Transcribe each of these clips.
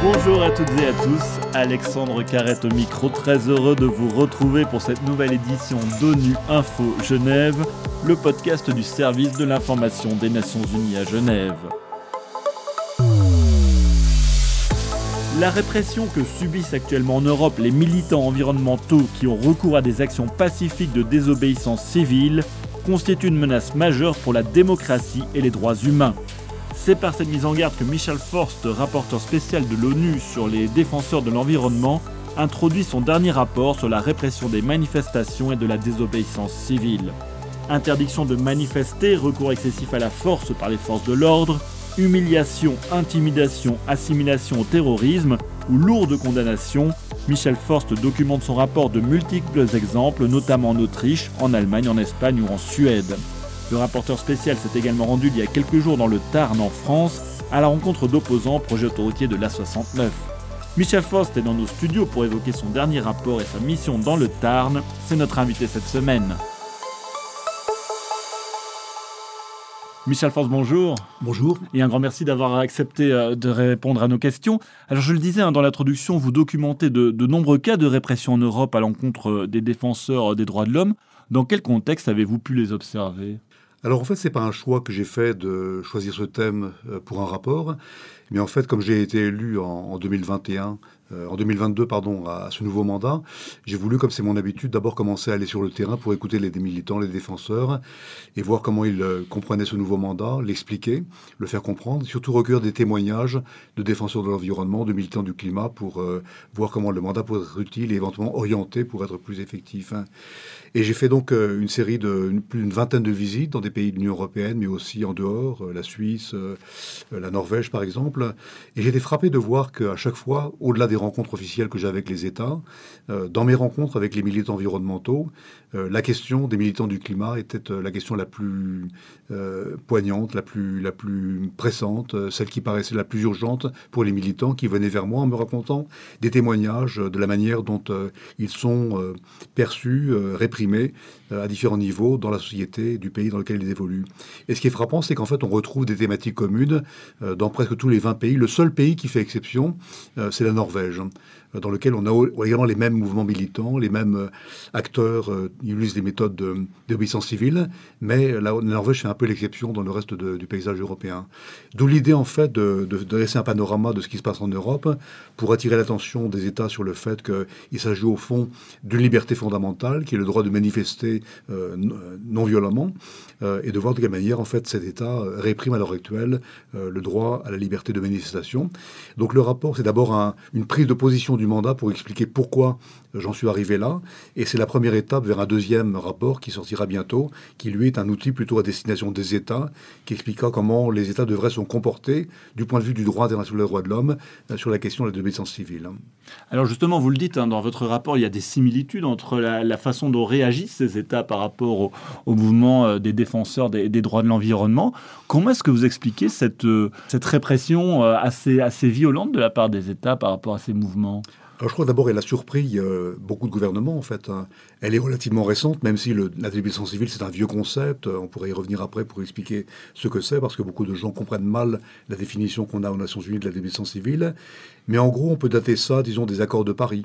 Bonjour à toutes et à tous, Alexandre Carrette au micro, très heureux de vous retrouver pour cette nouvelle édition d'ONU Info Genève, le podcast du service de l'information des Nations Unies à Genève. La répression que subissent actuellement en Europe les militants environnementaux qui ont recours à des actions pacifiques de désobéissance civile constitue une menace majeure pour la démocratie et les droits humains. C'est par cette mise en garde que Michel Forst, rapporteur spécial de l'ONU sur les défenseurs de l'environnement, introduit son dernier rapport sur la répression des manifestations et de la désobéissance civile. Interdiction de manifester, recours excessif à la force par les forces de l'ordre, humiliation, intimidation, assimilation au terrorisme ou lourde condamnation, Michel Forst documente son rapport de multiples exemples, notamment en Autriche, en Allemagne, en Espagne ou en Suède. Le rapporteur spécial s'est également rendu il y a quelques jours dans le Tarn en France, à la rencontre d'opposants au projet autoroutier de l'A69. Michel Forst est dans nos studios pour évoquer son dernier rapport et sa mission dans le Tarn. C'est notre invité cette semaine. Michel Forst, bonjour. Bonjour. Et un grand merci d'avoir accepté de répondre à nos questions. Alors je le disais dans l'introduction, vous documentez de nombreux cas de répression en Europe à l'encontre des défenseurs des droits de l'homme. Dans quel contexte avez-vous pu les observer ? Alors en fait, c'est pas un choix que j'ai fait de choisir ce thème pour un rapport, mais en fait, comme j'ai été élu en 2022, à ce nouveau mandat, j'ai voulu, comme c'est mon habitude, d'abord commencer à aller sur le terrain pour écouter les militants, les défenseurs, et voir comment ils comprenaient ce nouveau mandat, l'expliquer, le faire comprendre, et surtout recueillir des témoignages de défenseurs de l'environnement, de militants du climat, pour voir comment le mandat pourrait être utile et éventuellement orienté pour être plus effectif. Et j'ai fait donc une série plus d'une vingtaine de visites dans des pays de l'Union européenne, mais aussi en dehors, la Suisse, la Norvège par exemple. Et j'ai été frappé de voir qu'à chaque fois, au-delà des rencontres officielles que j'ai avec les États, dans mes rencontres avec les militants environnementaux, la question des militants du climat était la question la plus poignante, la plus pressante, celle qui paraissait la plus urgente pour les militants qui venaient vers moi en me racontant des témoignages de la manière dont ils sont perçus, réprimés à différents niveaux dans la société du pays dans lequel ils évoluent. Et ce qui est frappant, c'est qu'en fait, on retrouve des thématiques communes dans presque tous les 20 pays. Le seul pays qui fait exception, c'est la Norvège, dans lequel on a également les mêmes mouvements militants, les mêmes acteurs, ils utilisent des méthodes d'obéissance civile, mais la Norvège fait un peu l'exception dans le reste du paysage européen. D'où l'idée, en fait, de dresser un panorama de ce qui se passe en Europe pour attirer l'attention des États sur le fait qu'il s'agit au fond d'une liberté fondamentale, qui est le droit de manifester non violemment, et de voir de quelle manière, en fait, cet État réprime à l'heure actuelle le droit à la liberté de manifestation. Donc le rapport, c'est d'abord une prise de position du mandat pour expliquer pourquoi j'en suis arrivé là. Et c'est la première étape vers un deuxième rapport qui sortira bientôt, qui lui est un outil plutôt à destination des États, qui expliquera comment les États devraient se comporter du point de vue du droit international des droits de l'homme sur la question de la désobéissance civile. Alors justement, vous le dites, dans votre rapport, il y a des similitudes entre la façon dont réagissent ces États par rapport au mouvement des défenseurs des droits de l'environnement. Comment est-ce que vous expliquez cette répression assez violente de la part des États par rapport à ces mouvements ? Alors je crois d'abord qu'elle a surpris beaucoup de gouvernements en fait. Elle est relativement récente, même si la désobéissance civile c'est un vieux concept. On pourrait y revenir après pour expliquer ce que c'est, parce que beaucoup de gens comprennent mal la définition qu'on a aux Nations Unies de la désobéissance civile. Mais en gros, on peut dater ça, disons, des accords de Paris.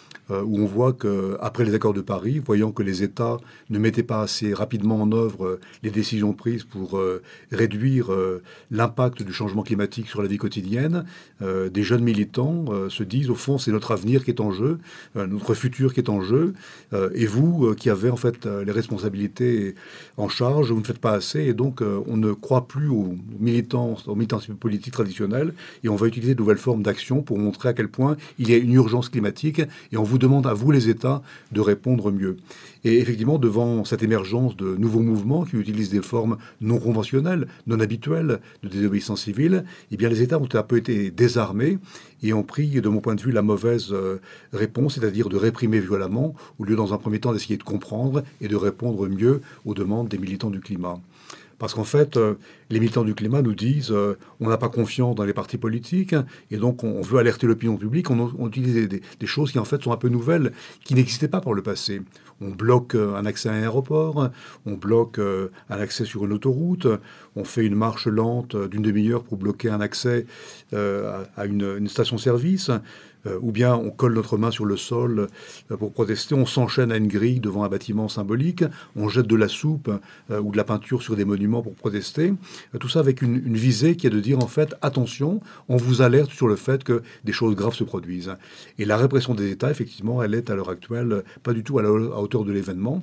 Où on voit qu'après les accords de Paris, voyant que les États ne mettaient pas assez rapidement en œuvre les décisions prises pour réduire l'impact du changement climatique sur la vie quotidienne, des jeunes militants se disent, au fond, c'est notre avenir qui est en jeu, notre futur qui est en jeu, et vous qui avez en fait les responsabilités en charge, vous ne faites pas assez, et donc on ne croit plus aux militants politiques traditionnels, et on va utiliser de nouvelles formes d'action pour montrer à quel point il y a une urgence climatique, et on vous demande à vous, les États, de répondre mieux. Et effectivement, devant cette émergence de nouveaux mouvements qui utilisent des formes non conventionnelles, non habituelles de désobéissance civile, eh bien les États ont un peu été désarmés et ont pris, de mon point de vue, la mauvaise réponse, c'est-à-dire de réprimer violemment, au lieu dans un premier temps d'essayer de comprendre et de répondre mieux aux demandes des militants du climat. Parce qu'en fait, les militants du climat nous disent on n'a pas confiance dans les partis politiques et donc on veut alerter l'opinion publique. On utilise des choses qui en fait sont un peu nouvelles, qui n'existaient pas par le passé. On bloque un accès à un aéroport, on bloque un accès sur une autoroute, on fait une marche lente d'une demi-heure pour bloquer un accès à une station-service. Ou bien on colle notre main sur le sol pour protester, on s'enchaîne à une grille devant un bâtiment symbolique, on jette de la soupe ou de la peinture sur des monuments pour protester. Tout ça avec une visée qui est de dire en fait, attention, on vous alerte sur le fait que des choses graves se produisent. Et la répression des États, effectivement, elle est à l'heure actuelle pas du tout à hauteur de l'événement.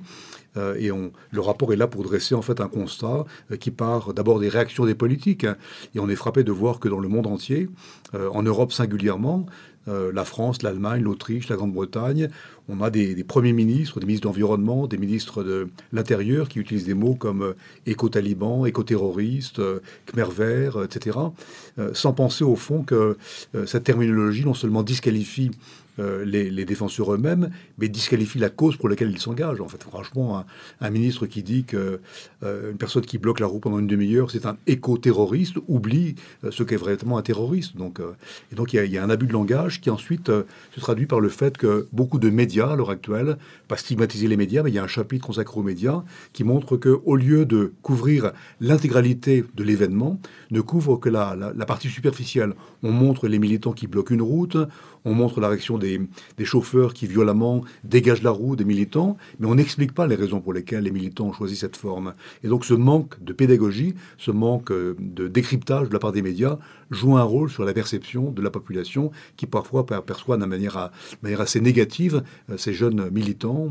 Le rapport est là pour dresser en fait un constat qui part d'abord des réactions des politiques. Et on est frappé de voir que dans le monde entier, en Europe singulièrement, la France, l'Allemagne, l'Autriche, la Grande-Bretagne, on a des premiers ministres, des ministres d'environnement, des ministres de l'Intérieur qui utilisent des mots comme éco-taliban, éco-terroriste, Khmer vert, etc., sans penser au fond que cette terminologie non seulement disqualifie les défenseurs eux-mêmes, mais disqualifie la cause pour laquelle ils s'engagent. En fait, franchement, un ministre qui dit qu'une personne qui bloque la route pendant une demi-heure, c'est un éco-terroriste, oublie ce qu'est vraiment un terroriste. Et donc il y a un abus de langage qui ensuite se traduit par le fait que beaucoup de médias, à l'heure actuelle, pas stigmatiser les médias, mais il y a un chapitre consacré aux médias qui montre qu'au lieu de couvrir l'intégralité de l'événement, ne couvre que la partie superficielle. On montre les militants qui bloquent une route, on montre la réaction des chauffeurs qui violemment dégagent la roue des militants, mais on n'explique pas les raisons pour lesquelles les militants ont choisi cette forme. Et donc ce manque de pédagogie, ce manque de décryptage de la part des médias joue un rôle sur la perception de la population qui parfois perçoit de manière assez négative ces jeunes militants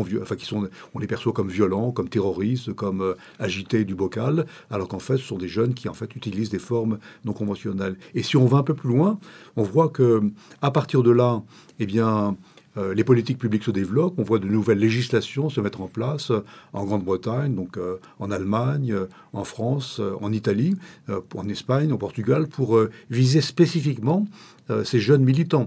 on les perçoit comme violents, comme terroristes, comme agités du bocal, alors qu'en fait ce sont des jeunes qui en fait utilisent des formes non conventionnelles. Et si on va un peu plus loin, on voit que à partir de là, eh bien, les politiques publiques se développent, on voit de nouvelles législations se mettre en place en Grande-Bretagne, donc en Allemagne, en France, en Italie, en Espagne, au Portugal, pour viser spécifiquement ces jeunes militants.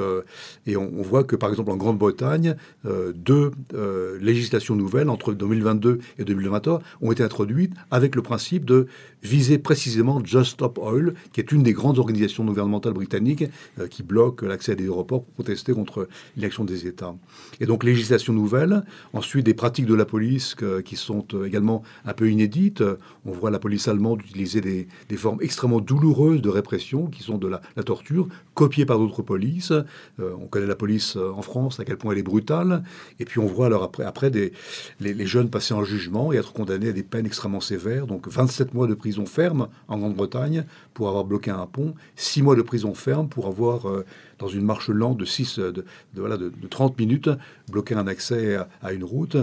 Et on voit que, par exemple, en Grande-Bretagne, deux législations nouvelles entre 2022 et 2023 ont été introduites avec le principe de viser précisément Just Stop Oil, qui est une des grandes organisations non gouvernementales britanniques qui bloque l'accès à des aéroports pour protester contre l'inaction des États. Et donc, législation nouvelle, ensuite des pratiques de la police qui sont également un peu inédites. On voit la police allemande utiliser des formes extrêmement douloureuses de répression, qui sont de la torture, copiée par d'autres polices. On connaît la police en France, à quel point elle est brutale. Et puis on voit alors après les jeunes passer en jugement et être condamnés à des peines extrêmement sévères. Donc 27 mois de prison ferme en Grande-Bretagne pour avoir bloqué un pont, 6 mois de prison ferme pour avoir, dans une marche lente de 30 minutes, bloqué un accès à une route.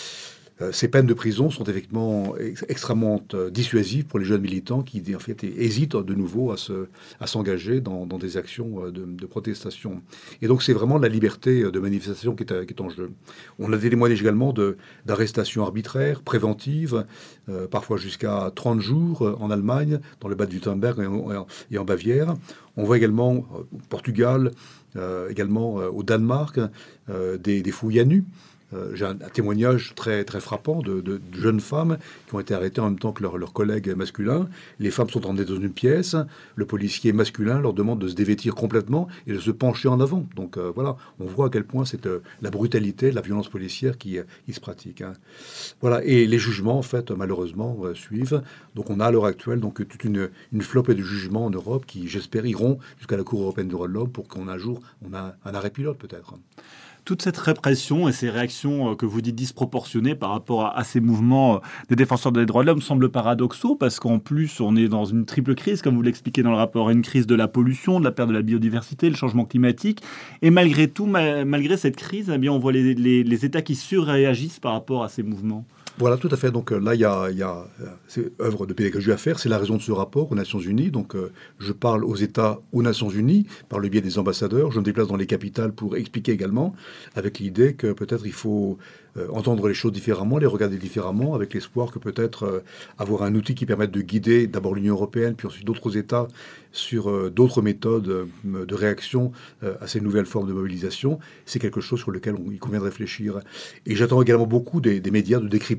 Ces peines de prison sont effectivement extrêmement dissuasives pour les jeunes militants qui, en fait, hésitent de nouveau à s'engager dans des actions de protestation. Et donc, c'est vraiment la liberté de manifestation qui est en jeu. On a des témoignages également d'arrestations arbitraires, préventives, parfois jusqu'à 30 jours en Allemagne, dans le Bade-Württemberg et en Bavière. On voit également au Portugal, également au Danemark, des fouilles à nu. J'ai un témoignage très, très frappant de jeunes femmes qui ont été arrêtées en même temps que leurs collègues masculins. Les femmes sont emmenées dans une pièce. Le policier masculin leur demande de se dévêtir complètement et de se pencher en avant. Donc voilà, on voit à quel point c'est la brutalité, la violence policière qui se pratique. Voilà, et les jugements, en fait, malheureusement, suivent. Donc on a à l'heure actuelle toute une flopée de jugements en Europe qui, j'espère, iront jusqu'à la Cour européenne des droits de l'homme pour qu'un jour, on a un arrêt pilote peut-être. Toute cette répression et ces réactions que vous dites disproportionnées par rapport à ces mouvements des défenseurs des droits de l'homme semblent paradoxaux parce qu'en plus, on est dans une triple crise, comme vous l'expliquez dans le rapport, une crise de la pollution, de la perte de la biodiversité, le changement climatique. Et malgré tout, malgré cette crise, eh bien, on voit les États qui surréagissent par rapport à ces mouvements. Voilà, tout à fait. Donc là, il y a c'est œuvre de pédagogie à faire. C'est la raison de ce rapport aux Nations Unies. Donc je parle aux États, aux Nations Unies, par le biais des ambassadeurs. Je me déplace dans les capitales pour expliquer également, avec l'idée que peut-être il faut entendre les choses différemment, les regarder différemment, avec l'espoir que peut-être avoir un outil qui permette de guider d'abord l'Union européenne, puis ensuite d'autres États sur d'autres méthodes de réaction à ces nouvelles formes de mobilisation. C'est quelque chose sur lequel il convient de réfléchir. Et j'attends également beaucoup des médias de décrypter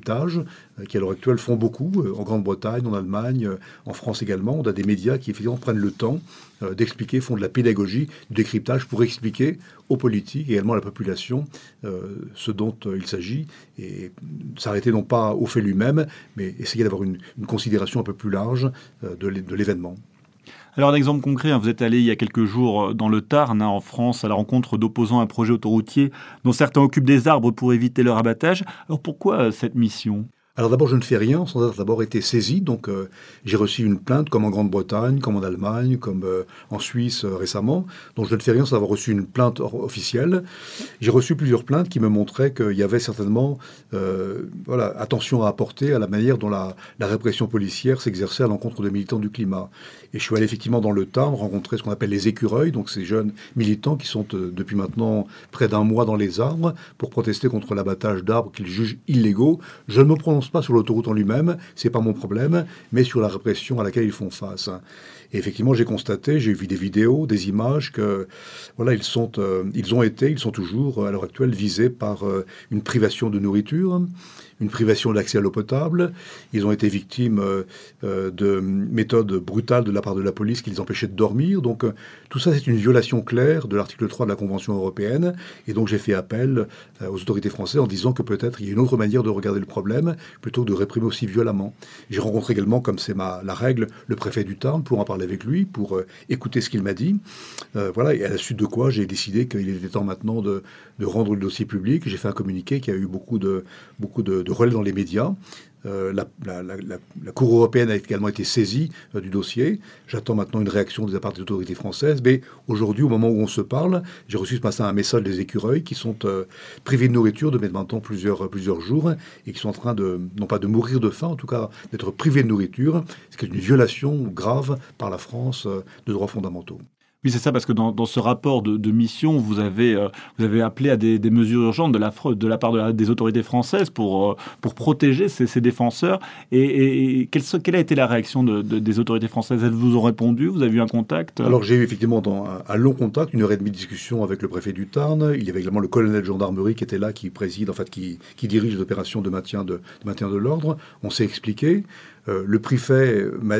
décryptage, qui à l'heure actuelle font beaucoup, en Grande-Bretagne, en Allemagne, en France également. On a des médias qui effectivement prennent le temps d'expliquer, font de la pédagogie, du décryptage pour expliquer aux politiques et également à la population ce dont il s'agit et s'arrêter non pas au fait lui-même, mais essayer d'avoir une considération un peu plus large de l'événement. Alors, un exemple concret, vous êtes allé il y a quelques jours dans le Tarn, en France, à la rencontre d'opposants à un projet autoroutier dont certains occupent des arbres pour éviter leur abattage. Alors, pourquoi cette mission ? Alors d'abord, je ne fais rien sans avoir d'abord été saisi. Donc j'ai reçu une plainte comme en Grande-Bretagne, comme en Allemagne, comme en Suisse récemment. Donc je ne fais rien sans avoir reçu une plainte officielle. J'ai reçu plusieurs plaintes qui me montraient qu'il y avait certainement attention à apporter à la manière dont la répression policière s'exerçait à l'encontre des militants du climat. Et je suis allé effectivement dans le Tarn rencontrer ce qu'on appelle les écureuils, donc ces jeunes militants qui sont depuis maintenant près d'un mois dans les arbres pour protester contre l'abattage d'arbres qu'ils jugent illégaux. Je ne me prononce pas sur l'autoroute en lui-même, c'est pas mon problème, mais sur la répression à laquelle ils font face. Et effectivement, j'ai constaté, j'ai vu des vidéos, des images que, voilà, ils sont toujours à l'heure actuelle visés par une privation de nourriture, une privation d'accès à l'eau potable. Ils ont été victimes de méthodes brutales de la part de la police qui les empêchaient de dormir. Donc tout ça, c'est une violation claire de l'article 3 de la Convention européenne. Et donc j'ai fait appel aux autorités françaises en disant que peut-être il y a une autre manière de regarder le problème plutôt que de réprimer aussi violemment. J'ai rencontré également, comme c'est la règle, le préfet du Tarn pour en parler avec lui, pour écouter ce qu'il m'a dit. Voilà, et à la suite de quoi j'ai décidé qu'il était temps maintenant de rendre le dossier public. J'ai fait un communiqué qui a eu beaucoup de relais dans les médias. La Cour européenne a également été saisie du dossier. J'attends maintenant une réaction des part des autorités françaises. Mais aujourd'hui, au moment où on se parle, j'ai reçu ce matin un message des écureuils qui sont privés de nourriture depuis maintenant plusieurs jours et qui sont en train non pas de mourir de faim, en tout cas d'être privés de nourriture, ce qui est une violation grave par la France de droits fondamentaux. Oui, c'est ça, parce que dans ce rapport de mission, vous avez appelé à des mesures urgentes de la part des autorités françaises pour protéger ces défenseurs. Et quelle a été la réaction des autorités françaises ? Elles vous ont répondu ? Vous avez eu un contact ? Alors j'ai eu effectivement un long contact, 1 heure et demie de discussion avec le préfet du Tarn. Il y avait également le colonel de gendarmerie qui était là, qui dirige les opérations de maintien de l'ordre. On s'est expliqué. Le préfet m'a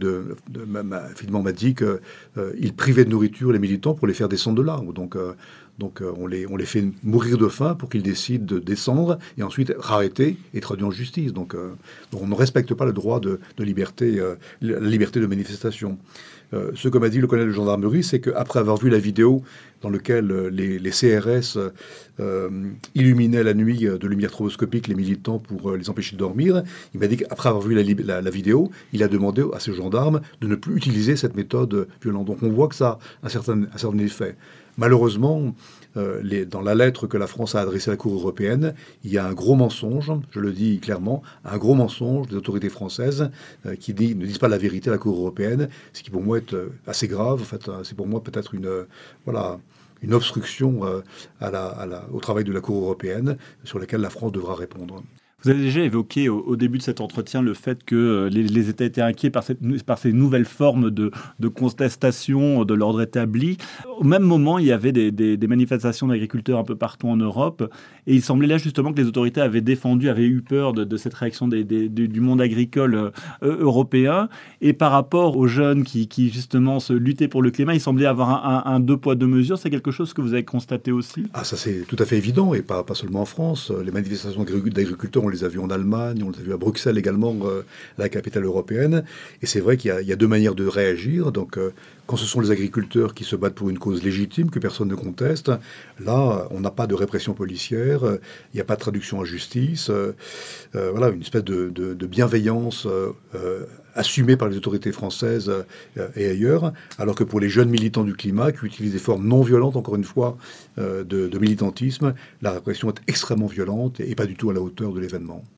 dit qu'il privait de nourriture les militants pour les faire descendre de l'arbre. Donc on les fait mourir de faim pour qu'ils décident de descendre et ensuite arrêter et traduire en justice. Donc on ne respecte pas le droit de liberté, la liberté de manifestation. Ce que m'a dit le colonel de gendarmerie, c'est qu'après avoir vu la vidéo dans laquelle les CRS illuminaient la nuit de lumière stroboscopique les militants pour les empêcher de dormir, il m'a dit qu'après avoir vu la vidéo, il a demandé à ses gendarmes de ne plus utiliser cette méthode violente. Donc on voit que ça a un certain effet. Malheureusement, dans la lettre que la France a adressée à la Cour européenne, il y a un gros mensonge, je le dis clairement, un gros mensonge des autorités françaises qui ne disent pas la vérité à la Cour européenne, ce qui pour moi est assez grave. En fait, c'est pour moi peut-être une obstruction au travail de la Cour européenne sur laquelle la France devra répondre. Vous avez déjà évoqué au début de cet entretien le fait que les États étaient inquiets par ces nouvelles formes de contestation de l'ordre établi. Au même moment, il y avait des manifestations d'agriculteurs un peu partout en Europe. Et il semblait là justement que les autorités avaient eu peur de cette réaction du monde agricole européen. Et par rapport aux jeunes qui justement se luttaient pour le climat, il semblait avoir un deux poids, deux mesures. C'est quelque chose que vous avez constaté aussi ? Ah, ça c'est tout à fait évident, et pas seulement en France. Les manifestations d'agriculteurs, on les a vues en Allemagne, on les a vues à Bruxelles également, la capitale européenne. Et c'est vrai qu'il y a deux manières de réagir. Donc, quand ce sont les agriculteurs qui se battent pour une cause légitime que personne ne conteste, là, on n'a pas de répression policière, il n'y a pas de traduction en justice. Voilà, une espèce de bienveillance assumée par les autorités françaises et ailleurs, alors que pour les jeunes militants du climat qui utilisent des formes non violentes, encore une fois, de militantisme, la répression est extrêmement violente et pas du tout à la hauteur de l'événement.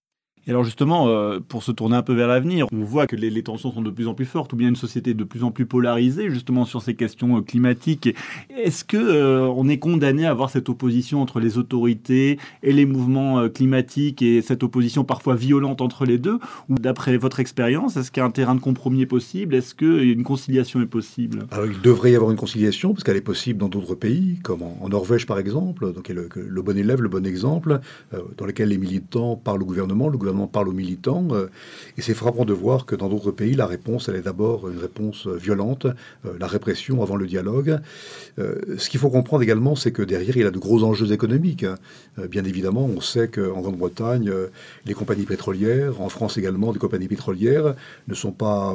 Et alors justement, pour se tourner un peu vers l'avenir, on voit que les tensions sont de plus en plus fortes, ou bien une société de plus en plus polarisée justement sur ces questions climatiques. Est-ce qu'on est condamné à avoir cette opposition entre les autorités et les mouvements climatiques, et cette opposition parfois violente entre les deux? Ou d'après votre expérience, est-ce qu'un terrain de compromis est possible? Est-ce qu'une conciliation est possible? Alors, il devrait y avoir une conciliation, parce qu'elle est possible dans d'autres pays, comme en Norvège par exemple, donc le bon élève, le bon exemple, dans lequel les militants parlent au gouvernement, le gouvernement parle aux militants, et c'est frappant de voir que dans d'autres pays, la réponse, elle est d'abord une réponse violente, la répression avant le dialogue. Ce qu'il faut comprendre également, c'est que derrière, il y a de gros enjeux économiques. Bien évidemment, on sait qu'en Grande-Bretagne, les compagnies pétrolières, en France également, des compagnies pétrolières, ne sont pas,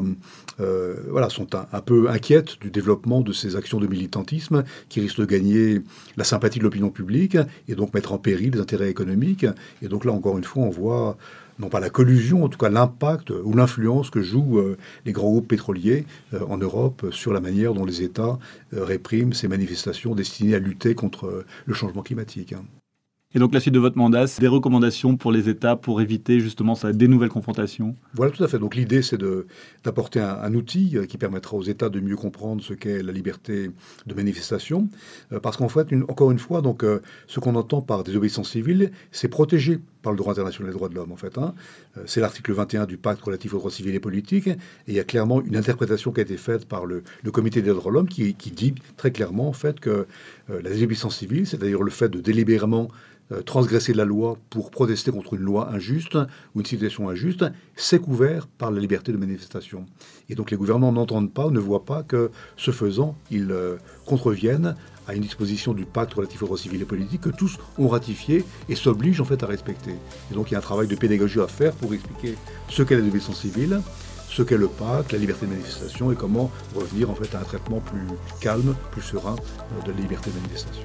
sont un peu inquiètes du développement de ces actions de militantisme qui risquent de gagner la sympathie de l'opinion publique et donc mettre en péril les intérêts économiques. Et donc là, encore une fois, on voit non pas la collusion, en tout cas l'impact ou l'influence que jouent les grands groupes pétroliers en Europe sur la manière dont les États répriment ces manifestations destinées à lutter contre le changement climatique. Et donc la suite de votre mandat, c'est des recommandations pour les États pour éviter justement des nouvelles confrontations? Voilà, tout à fait. Donc l'idée, c'est d'apporter un outil qui permettra aux États de mieux comprendre ce qu'est la liberté de manifestation. Parce qu'en fait, encore une fois, donc, ce qu'on entend par désobéissance civile, c'est protégé par le droit international des droits de l'homme, en fait. C'est l'article 21 du pacte relatif aux droits civils et politiques. Et il y a clairement une interprétation qui a été faite par le Comité des droits de l'homme qui dit très clairement, en fait, que la désobéissance civile, c'est-à-dire le fait de délibérément transgresser la loi pour protester contre une loi injuste ou une situation injuste, c'est couvert par la liberté de manifestation. Et donc les gouvernants n'entendent pas, ne voient pas que, ce faisant, ils contreviennent à une disposition du pacte relatif aux droits civils et politiques que tous ont ratifié et s'obligent en fait à respecter. Et donc il y a un travail de pédagogie à faire pour expliquer ce qu'est la désobéissance civile, ce qu'est le pacte, la liberté de manifestation et comment revenir en fait à un traitement plus calme, plus serein de la liberté de manifestation.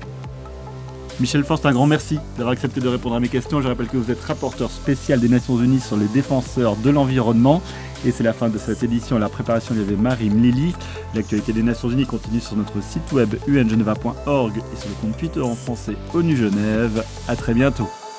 Michel Forst, un grand merci d'avoir accepté de répondre à mes questions. Je rappelle que vous êtes rapporteur spécial des Nations Unies sur les défenseurs de l'environnement. Et c'est la fin de cette édition. À la préparation, il y avait Marie Mlili. L'actualité des Nations Unies continue sur notre site web ungeneva.org et sur le compte Twitter en français ONU Genève. À très bientôt.